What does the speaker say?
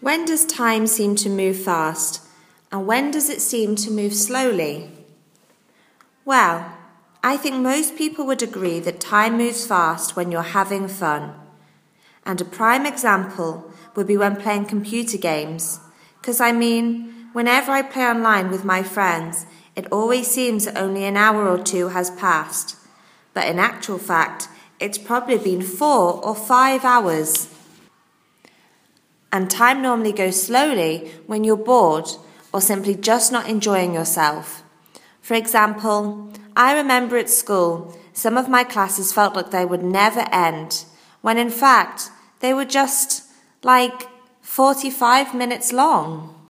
When does time seem to move fast, and when does it seem to move slowly? Well, I think most people would agree that time moves fast when you're having fun. And a prime example would be when playing computer games, because whenever I play online with my friends, it always seems that only an hour or two has passed. But in actual fact, it's probably been 4 or 5 hours. And time normally goes slowly when you're bored or simply just not enjoying yourself. For example, I remember at school, some of my classes felt like they would never end, when in fact, they were just 45 minutes long.